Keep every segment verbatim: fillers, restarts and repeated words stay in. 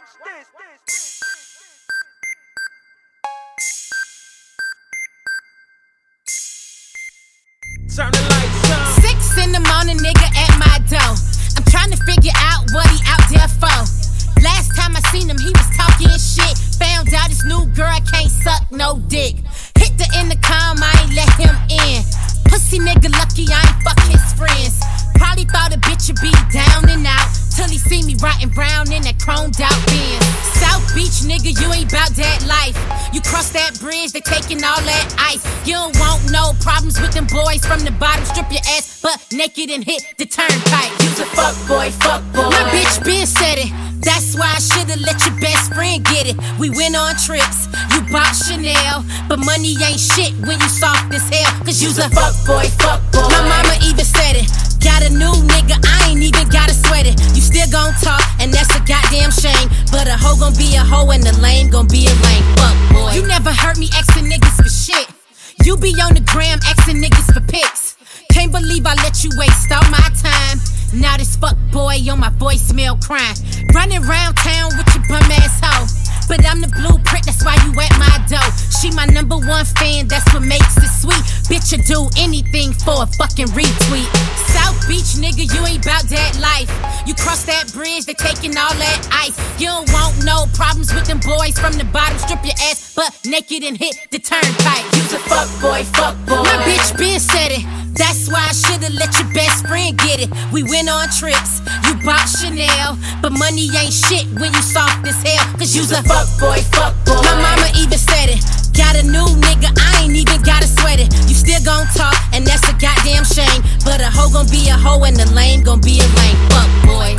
Turn the lights on. Six in the morning, nigga at my door. I'm trying to figure out what he out there for. Last time I seen him, he was talking shit. Found out his new girl can't suck no dick. Hit the intercom, I ain't let him in. Pussy nigga lucky I ain't fuck his friends. Probably thought a bitch would be down and out till he see me riding brown in that chromed out Benz. South Beach nigga, you ain't bout that life. You cross that bridge, they taking all that ice. You don't want no problems with them boys from the bottom. Strip your ass butt naked and hit the turnpike. You's a fuck boy, fuck boy. My bitch been said it. That's why I should've let your best friend get it. We went on trips, you bought Chanel, but money ain't shit when you soft as hell. Cause you's a fuck boy, fuck boy. My mama even said it. Got a new nigga, I ain't even gotta sweat it. You still gon' talk, and that's a goddamn shame. But a hoe gon' be a hoe, and the lame gon' be a lame. Fuck boy. You never heard me asking niggas for shit. You be on the gram asking niggas for pics. Can't believe I let you waste all my time. Now this fuck boy on my voicemail crying. Running around town with your bum ass hoe. But I'm the blueprint, that's why you at my door. She my number one fan, that's what makes it sweet. Bitch, you do anything for a fucking retweet. South Beach nigga, you ain't bout that life. You cross that bridge, they taking all that ice. You don't want no problems with them boys from the bottom. Strip your ass butt naked and hit the turnpike. You's a fuck boy, fuck boy. My bitch been said it. That's why I should've let your best friend get it. We went on trips, you bought Chanel, but money ain't shit when you soft as hell. Cause you's a fuck boy, fuck boy. My mama even said it. Got a new nigga, I ain't even gotta sweat it. You still gon' talk, and that's a goddamn shame. But a hoe gon' be a hoe, and the lame gon' be a lame. Fuck boy.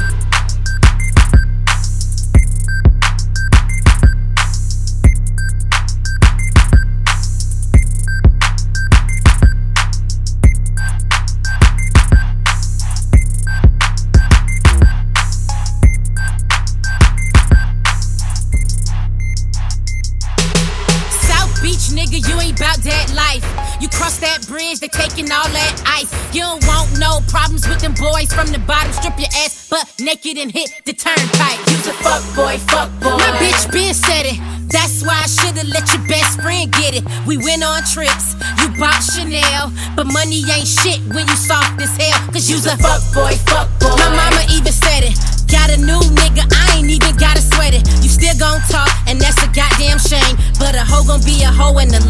Beach nigga, you ain't bout that life. You cross that bridge, they taking all that ice. You don't want no problems with them boys from the bottom. Strip your ass butt naked and hit the turnpike. You's a fuck boy, fuck boy. My bitch been said it. That's why I should've let your best friend get it. We went on trips, you bought Chanel, but money ain't shit when you soft as hell. Cause you's a fuck boy, fuck boy. My mama even said it. Got a new nigga, I ain't even gotta sweat it. You still gon' talk, and that's a goddamn shame. But a hoe gon' be a hoe, and the